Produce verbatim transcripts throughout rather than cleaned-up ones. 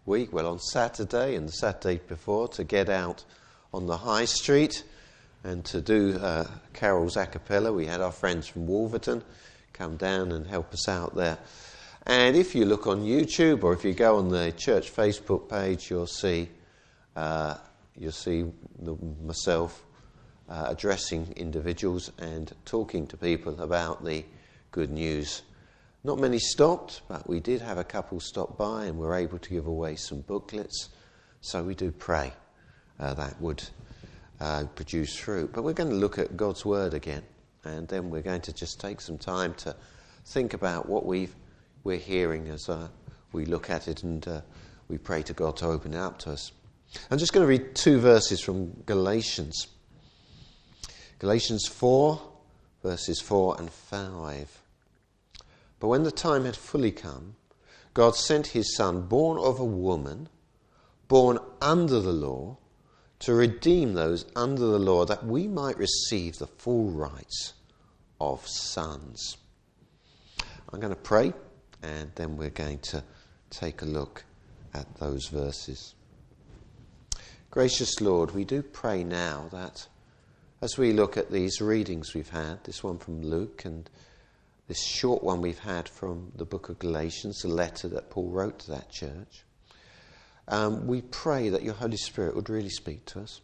week, well, on Saturday and the Saturday before, to get out on the high street and to do uh, carols a cappella. We had our friends from Wolverton come down and help us out there. And if you look on YouTube or if you go on the church Facebook page, you'll see uh, you'll see the, myself uh, addressing individuals and talking to people about the good news. Not many stopped, but we did have a couple stop by and were able to give away some booklets. So we do pray uh, that would uh, produce fruit. But we're going to look at God's Word again, and then we're going to just take some time to think about what we've, we're hearing as uh, we look at it, and uh, we pray to God to open it up to us. I'm just going to read two verses from Galatians. Galatians four, verses four and five. But when the time had fully come, God sent his Son, born of a woman, born under the law, to redeem those under the law, that we might receive the full rights of sons. I'm going to pray, and then we're going to take a look at those verses. Gracious Lord, we do pray now that as we look at these readings we've had, this one from Luke and this short one we've had from the book of Galatians, the letter that Paul wrote to that church, um, we pray that your Holy Spirit would really speak to us.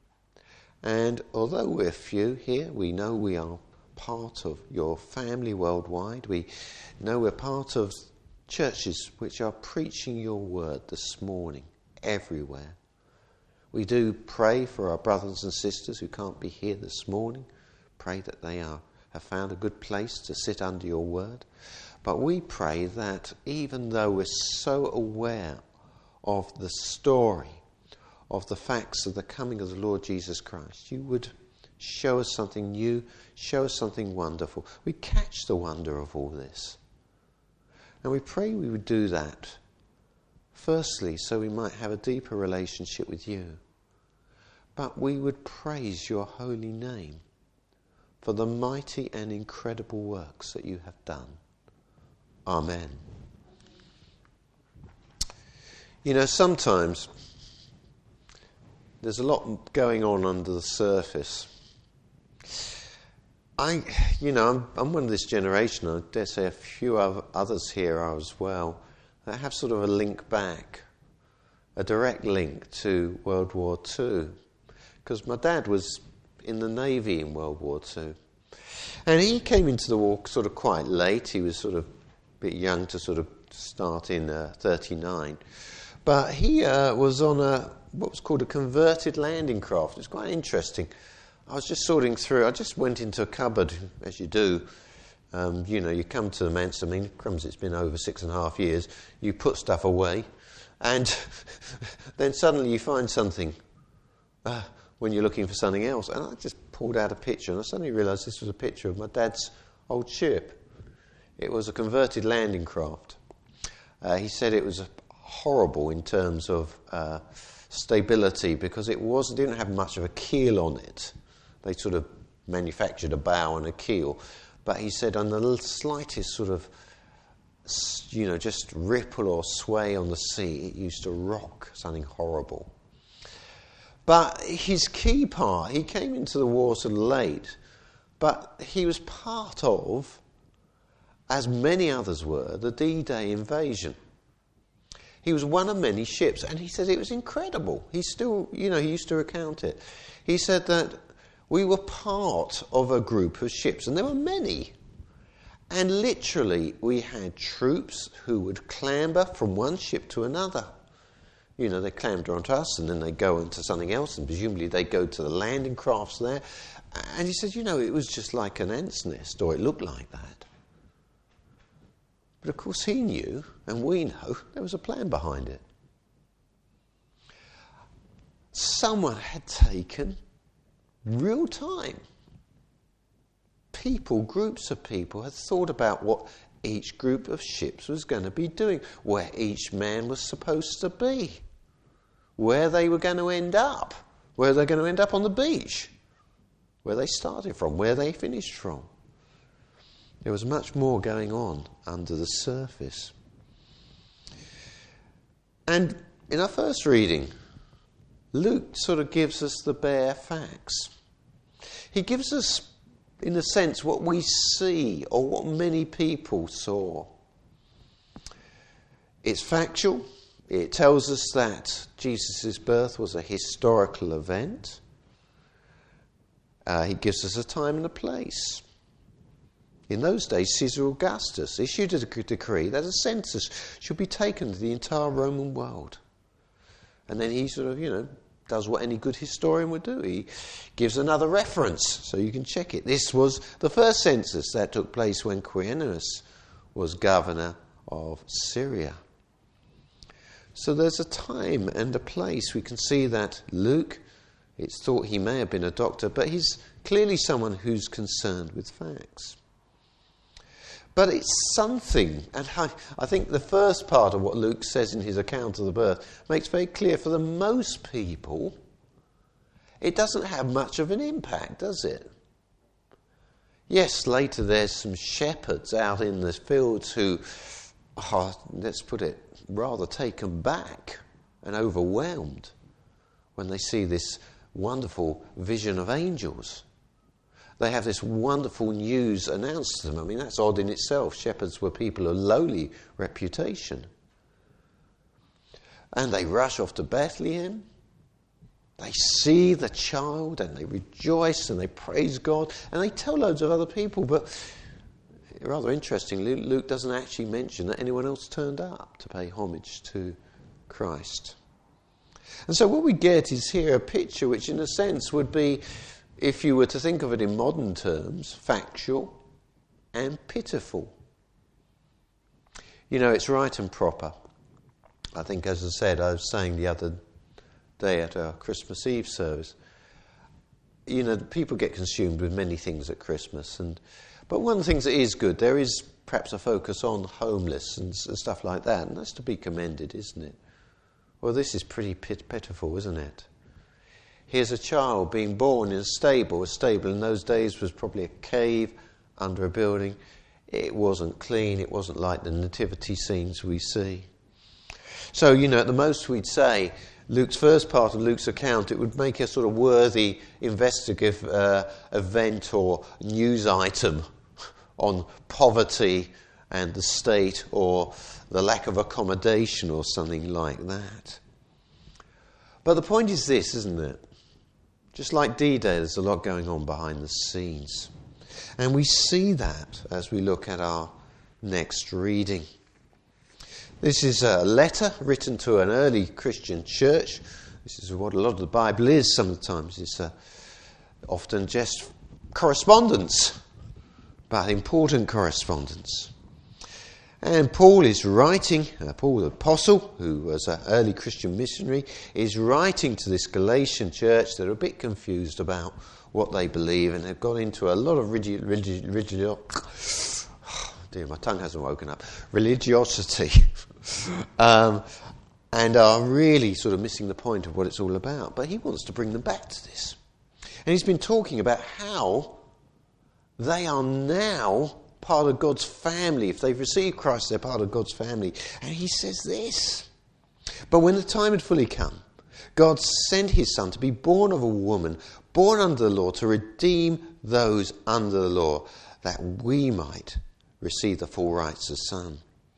And although we're few here, we know we are part of your family worldwide. We know we're part of churches which are preaching your word this morning everywhere. We do pray for our brothers and sisters who can't be here this morning. Pray that they are have found a good place to sit under your word. But we pray that even though we're so aware of the story, of the facts of the coming of the Lord Jesus Christ, you would show us something new, show us something wonderful. We catch the wonder of all this. And we pray we would do that, firstly, so we might have a deeper relationship with you. But we would praise your holy name for the mighty and incredible works that you have done. Amen. You know, sometimes there's a lot going on under the surface. I, you know, I'm, I'm one of this generation, I dare say a few others here are as well, that have sort of a link back, a direct link to World War Two. Because my dad was in the Navy in World War Two. And he came into the war sort of quite late. He was sort of a bit young to sort of start in uh, thirty-nine. But he uh, was on a what was called a converted landing craft. It's quite interesting. I was just sorting through. I just went into a cupboard, as you do. Um, you know, you come to the manse. I mean, crumbs, it's been over six and a half years. You put stuff away. And then suddenly you find something. Uh, when you're looking for something else. And I just pulled out a picture, and I suddenly realised this was a picture of my dad's old ship. It was a converted landing craft. Uh, he said it was horrible in terms of uh, stability, because it was didn't have much of a keel on it. They sort of manufactured a bow and a keel. But he said on the slightest sort of, you know, just ripple or sway on the sea, it used to rock, something horrible. But his key part, he came into the war sort of late, but he was part of, as many others were, the D-Day invasion. He was one of many ships, and he said it was incredible. He still, you know, he used to recount it. He said that we were part of a group of ships, and there were many. And literally, we had troops who would clamber from one ship to another. You know, they clamber onto us, and then they go into something else, and presumably they go to the landing crafts there. And he said, you know, it was just like an ant's nest, or it looked like that. But of course he knew, and we know, there was a plan behind it. Someone had taken real time. People, groups of people, had thought about what each group of ships was going to be doing, where each man was supposed to be, where they were going to end up, where they're going to end up on the beach, where they started from, where they finished from. There was much more going on under the surface. And in our first reading, Luke sort of gives us the bare facts. He gives us, in a sense, what we see or what many people saw. It's factual. It tells us that Jesus' birth was a historical event. Uh, he gives us a time and a place. In those days, Caesar Augustus issued a decree that a census should be taken to the entire Roman world. And then he sort of, you know, does what any good historian would do. He gives another reference so you can check it. This was the first census that took place when Quirinius was governor of Syria. So there's a time and a place. We can see that Luke, it's thought he may have been a doctor, but he's clearly someone who's concerned with facts. But it's something, and I, I think the first part of what Luke says in his account of the birth makes very clear for the most people, it doesn't have much of an impact, does it? Yes, later there's some shepherds out in the fields who are, let's put it, rather taken back and overwhelmed when they see this wonderful vision of angels. They have this wonderful news announced to them. I mean, that's odd in itself. Shepherds were people of lowly reputation. And they rush off to Bethlehem. They see the child and they rejoice and they praise God. And they tell loads of other people. But rather interestingly, Luke doesn't actually mention that anyone else turned up to pay homage to Christ. And so what we get is here a picture which in a sense would be, if you were to think of it in modern terms, factual and pitiful. You know, it's right and proper. I think, as I said, I was saying the other day at our Christmas Eve service, you know, people get consumed with many things at Christmas. and But one of the things that is good, there is perhaps a focus on homeless and, and stuff like that, and that's to be commended, isn't it? Well, this is pretty pit- pitiful, isn't it? Here's a child being born in a stable. A stable in those days was probably a cave under a building. It wasn't clean. It wasn't like the nativity scenes we see. So, you know, at the most we'd say, Luke's first part of Luke's account, it would make a sort of worthy investigative uh, event or news item on poverty and the state or the lack of accommodation or something like that. But the point is this, isn't it? Just like D-Day, there's a lot going on behind the scenes. And we see that as we look at our next reading. This is a letter written to an early Christian church. This is what a lot of the Bible is sometimes. It's uh, often just correspondence, but important correspondence. And Paul is writing, uh, Paul the Apostle, who was an early Christian missionary, is writing to this Galatian church that are a bit confused about what they believe, and they've got into a lot of rigid, rigid, rigid oh dear, my tongue hasn't woken up, religiosity, um, and are really sort of missing the point of what it's all about. But he wants to bring them back to this. And he's been talking about how they are now part of God's family. If they've received Christ, they're part of God's family. And he says this: but when the time had fully come, God sent his Son to be born of a woman, born under the law, to redeem those under the law, that we might receive the full rights of Son.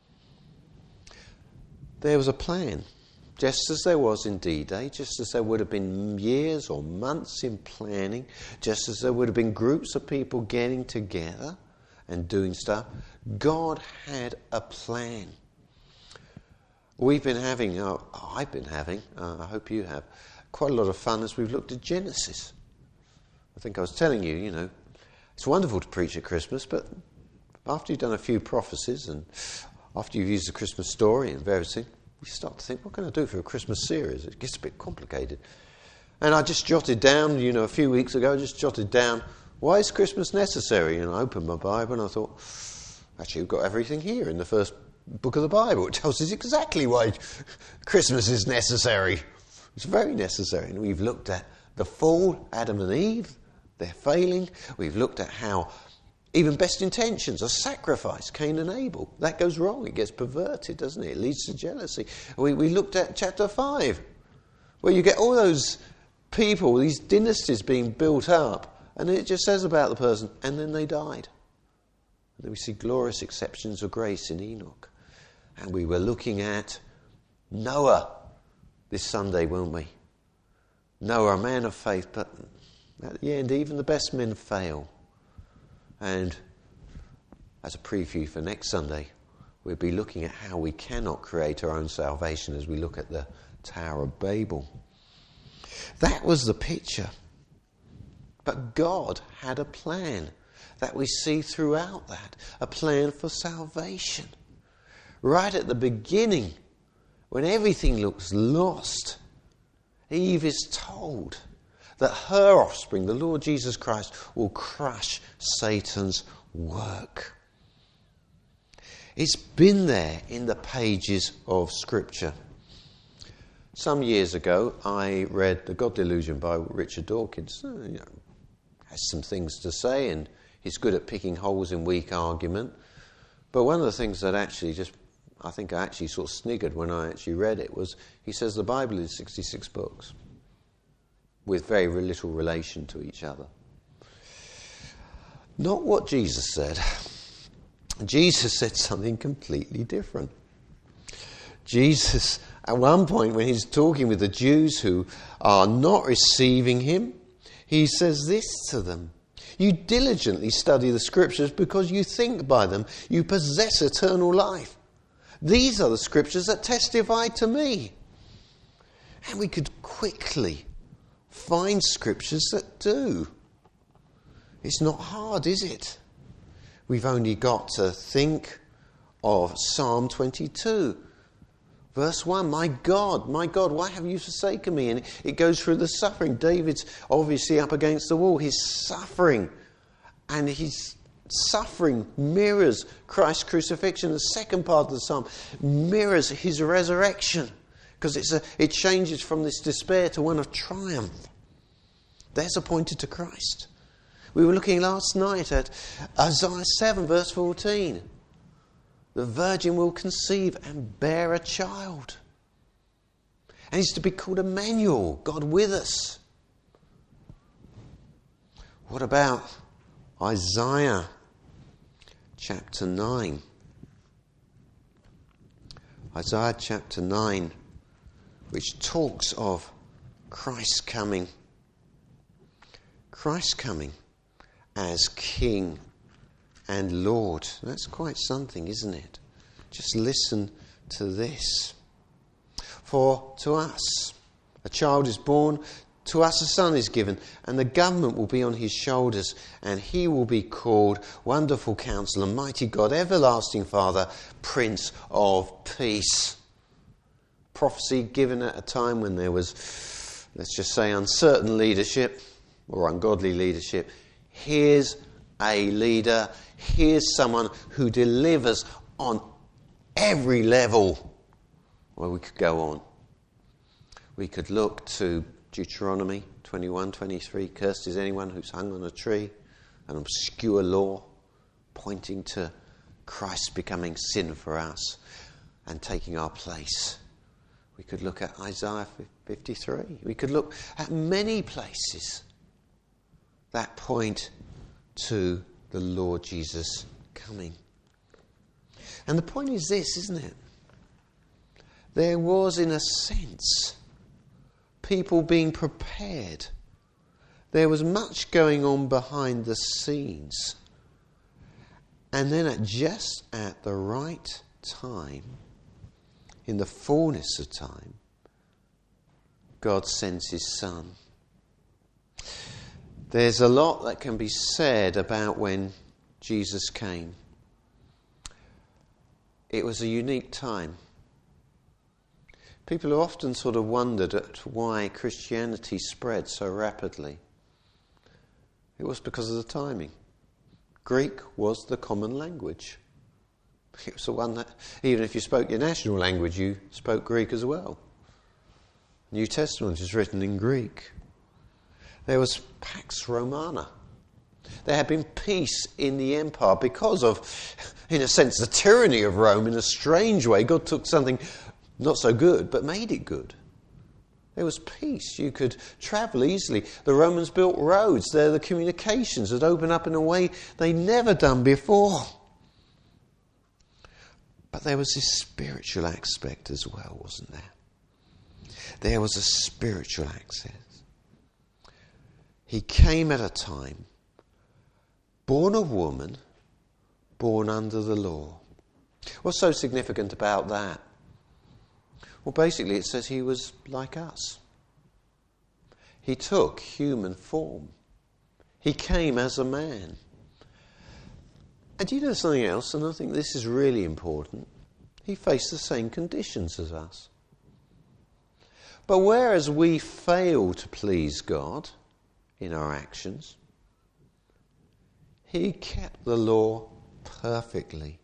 There was a plan, just as there was in D-Day, just as there would have been years or months in planning, just as there would have been groups of people getting together and doing stuff. God had a plan. We've been having, uh, I've been having, uh, I hope you have, quite a lot of fun as we've looked at Genesis. I think I was telling you, you know, it's wonderful to preach at Christmas, but after you've done a few prophecies and after you've used the Christmas story and various things, you start to think, what can I do for a Christmas series? It gets a bit complicated. And I just jotted down, you know, a few weeks ago, I just jotted down, why is Christmas necessary? And I opened my Bible and I thought, actually, we've got everything here in the first book of the Bible. It tells us exactly why Christmas is necessary. It's very necessary. And we've looked at the fall, Adam and Eve, their failing. We've looked at how Even best intentions, a sacrifice, Cain and Abel. That goes wrong. It gets perverted, doesn't it? It leads to jealousy. We, we looked at chapter five, where you get all those people, these dynasties being built up, and it just says about the person, and then they died. And then we see glorious exceptions of grace in Enoch. And we were looking at Noah this Sunday, weren't we? Noah, a man of faith, but at the end, even the best men fail. And as a preview for next Sunday, we'll be looking at how we cannot create our own salvation as we look at the Tower of Babel. That was the picture. But God had a plan that we see throughout that, a plan for salvation. Right at the beginning, when everything looks lost, Eve is told that her offspring, the Lord Jesus Christ, will crush Satan's work. It's been there in the pages of Scripture. Some years ago, I read The God Delusion by Richard Dawkins. Uh, you know, has some things to say, and he's good at picking holes in weak argument. But one of the things that actually just, I think I actually sort of sniggered when I actually read it, was he says the Bible is sixty-six books with very little relation to each other. Not what Jesus said. Jesus said something completely different. Jesus, at one point when he's talking with the Jews who are not receiving him, he says this to them: you diligently study the Scriptures because you think by them you possess eternal life. These are the Scriptures that testify to me. And we could quickly find Scriptures that do. It's not hard, is it? We've only got to think of Psalm twenty-two, verse one. My God, my God, why have you forsaken me? And it goes through the suffering. David's obviously up against the wall. He's suffering. And his suffering mirrors Christ's crucifixion. The second part of the psalm mirrors his resurrection, because it's a, it changes from this despair to one of triumph. There's a pointer to Christ. We were looking last night at Isaiah seven, verse fourteen. The virgin will conceive and bear a child. And he's to be called Emmanuel, God with us. What about Isaiah chapter nine? Isaiah chapter nine, which talks of Christ coming. Christ coming as King and Lord. That's quite something, isn't it? Just listen to this. For to us a child is born, to us a son is given, and the government will be on his shoulders, and he will be called Wonderful Counselor, Mighty God, Everlasting Father, Prince of Peace. Prophecy given at a time when there was, let's just say, uncertain leadership or ungodly leadership. Here's a leader. Here's someone who delivers on every level. Well, we could go on. We could look to Deuteronomy twenty-one, twenty-three. Cursed is anyone who's hung on a tree, an obscure law pointing to Christ becoming sin for us and taking our place. We could look at Isaiah fifty-three. We could look at many places that point to the Lord Jesus coming. And the point is this, isn't it? There was, in a sense, people being prepared. There was much going on behind the scenes. And then at just at the right time, in the fullness of time, God sends his Son. There's a lot that can be said about when Jesus came. It was a unique time. People have often sort of wondered at why Christianity spread so rapidly. It was because of the timing. Greek was the common language. It was the one that, even if you spoke your national language, you spoke Greek as well. New Testament is written in Greek. There was Pax Romana. There had been peace in the empire because of, in a sense, the tyranny of Rome. In a strange way, God took something not so good, but made it good. There was peace. You could travel easily. The Romans built roads. There, the communications had opened up in a way they'd never done before. But there was this spiritual aspect as well, wasn't there? There was a spiritual access. He came at a time, born of woman, born under the law. What's so significant about that? Well, basically it says he was like us. He took human form. He came as a man. And do you know something else? And I think this is really important. He faced the same conditions as us. But whereas we fail to please God in our actions, he kept the law perfectly.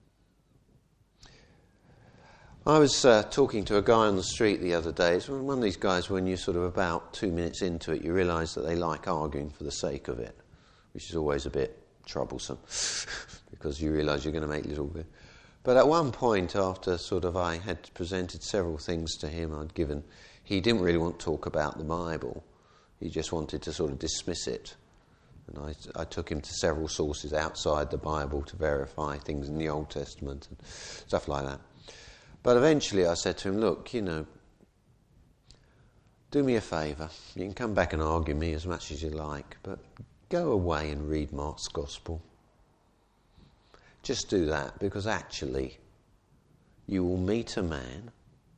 I was uh, talking to a guy on the street the other day. It's one of these guys when you're sort of about two minutes into it, you realise that they like arguing for the sake of it, which is always a bit troublesome because you realise you're going to make little bit. But at one point, after sort of I had presented several things to him, I'd given, he didn't really want to talk about the Bible. He just wanted to sort of dismiss it. And I, I took him to several sources outside the Bible to verify things in the Old Testament and stuff like that. But eventually I said to him, look, you know, do me a favour. You can come back and argue me as much as you like, but go away and read Mark's Gospel. Just do that, because actually you will meet a man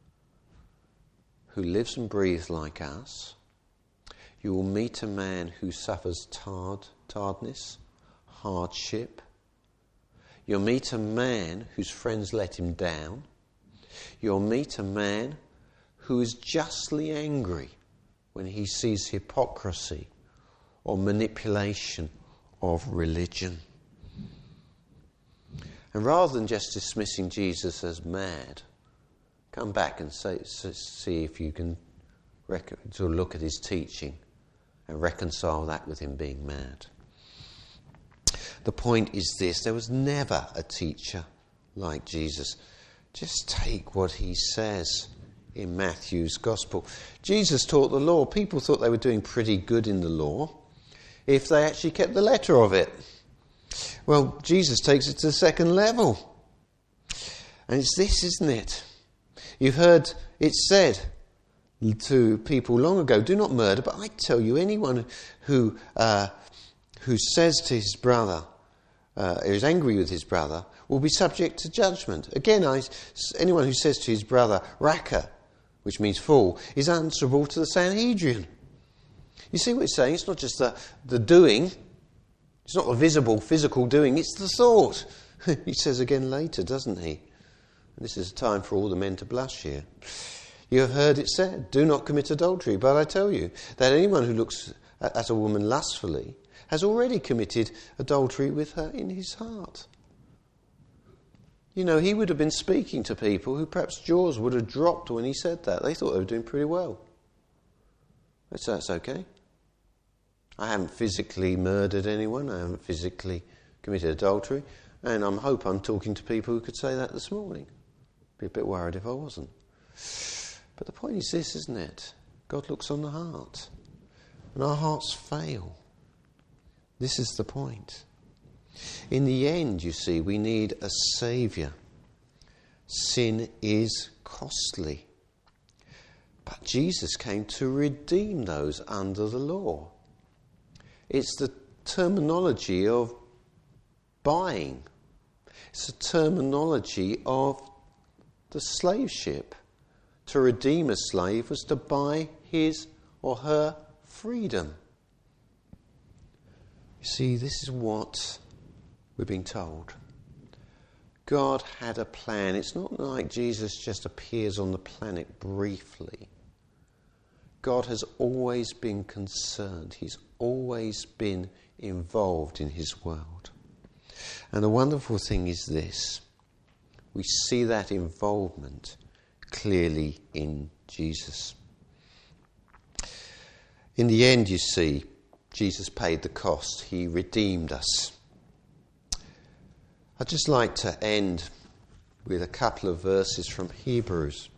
who lives and breathes like us. You will meet a man who suffers tard, tardness, hardship. You'll meet a man whose friends let him down. You'll meet a man who is justly angry when he sees hypocrisy or manipulation of religion. And rather than just dismissing Jesus as mad, come back and say, see if you can rec- sort of look at his teaching and reconcile that with him being mad. The point is this: there was never a teacher like Jesus. Just take what he says in Matthew's Gospel. Jesus taught the law. People thought they were doing pretty good in the law if they actually kept the letter of it. Well, Jesus takes it to the second level. And it's this, isn't it? You've heard it said to people long ago, do not murder, but I tell you, anyone who uh, who says to his brother, uh, is angry with his brother, will be subject to judgment. Again, I, anyone who says to his brother, raka, which means fool, is answerable to the Sanhedrin. You see what he's saying? It's not just the, the doing. It's not the visible, physical doing. It's the thought. He says again later, doesn't he? And this is a time for all the men to blush here. You have heard it said, do not commit adultery. But I tell you that anyone who looks at a woman lustfully has already committed adultery with her in his heart. You know, he would have been speaking to people who perhaps jaws would have dropped when he said that. They thought they were doing pretty well. That's, that's okay. I haven't physically murdered anyone. I haven't physically committed adultery. And I hope I'm talking to people who could say that this morning. Be a bit worried if I wasn't. But the point is this, isn't it? God looks on the heart. And our hearts fail. This is the point. In the end, you see, we need a saviour. Sin is costly. But Jesus came to redeem those under the law. It's the terminology of buying. It's the terminology of the slave ship. To redeem a slave was to buy his or her freedom. You see, this is what we're being told. God had a plan. It's not like Jesus just appears on the planet briefly. God has always been concerned. He's always been involved in his world. And the wonderful thing is this. We see that involvement clearly in Jesus. In the end, you see, Jesus paid the cost. He redeemed us. I'd just like to end with a couple of verses from Hebrews.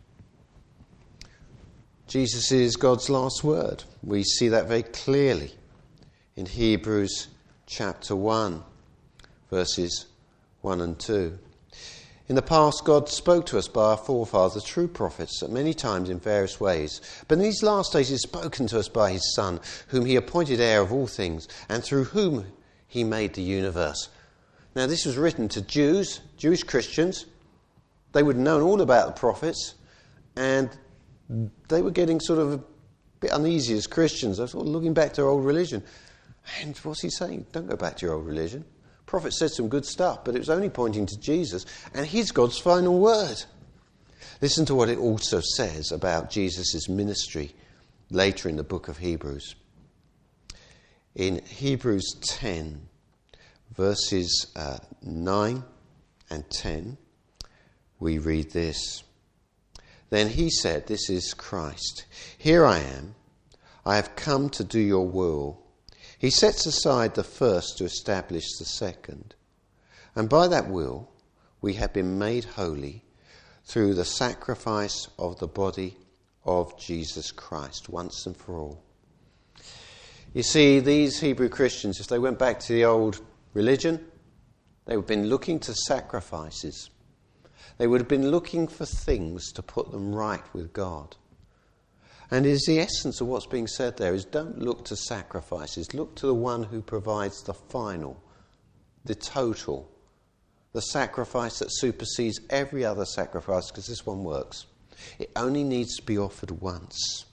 Jesus is God's last word. We see that very clearly in Hebrews chapter one, verses one and two. In the past, God spoke to us by our forefathers, true prophets, at many times in various ways. But in these last days, He has spoken to us by His Son, whom He appointed heir of all things, and through whom He made the universe. Now, this was written to Jews, Jewish Christians. They would have known all about the prophets, and they were getting sort of a bit uneasy as Christians. They were sort of looking back to their old religion. And what's He saying? Don't go back to your old religion. Prophet said some good stuff, but it was only pointing to Jesus, and He's God's final word. Listen to what it also says about Jesus' ministry later in the book of Hebrews. In Hebrews ten, verses uh, nine and ten, we read this. Then He said, this is Christ, "Here I am, I have come to do your will." He sets aside the first to establish the second. And by that will, we have been made holy through the sacrifice of the body of Jesus Christ, once and for all. You see, these Hebrew Christians, if they went back to the old religion, they would have been looking to sacrifices. They would have been looking for things to put them right with God. And it is the essence of what's being said there is don't look to sacrifices. Look to the one who provides the final, the total, the sacrifice that supersedes every other sacrifice, because this one works. It only needs to be offered once.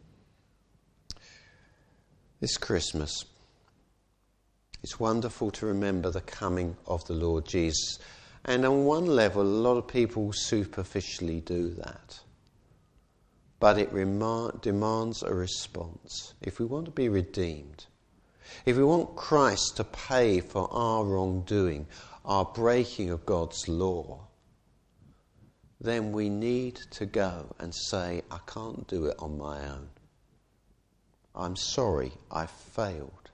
This Christmas, it's wonderful to remember the coming of the Lord Jesus. And on one level, a lot of people superficially do that. But it rema- demands a response. If we want to be redeemed, if we want Christ to pay for our wrongdoing, our breaking of God's law, then we need to go and say, I can't do it on my own. I'm sorry, I failed.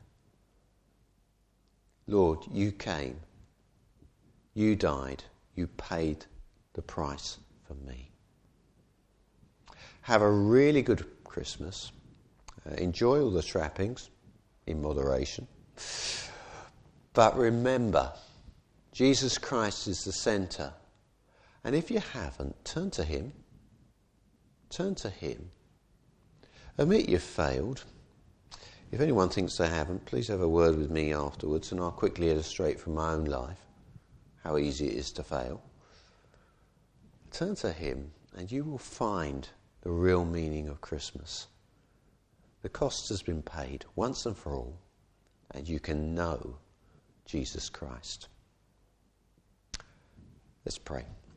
Lord, you came, you died, you paid the price for me. Have a really good Christmas. Uh, enjoy all the trappings in moderation. But remember, Jesus Christ is the centre. And if you haven't, turn to Him. Turn to Him. Admit you've failed. If anyone thinks they haven't, please have a word with me afterwards, and I'll quickly illustrate from my own life how easy it is to fail. Turn to Him, and you will find the real meaning of Christmas. The cost has been paid once and for all, and you can know Jesus Christ. Let's pray.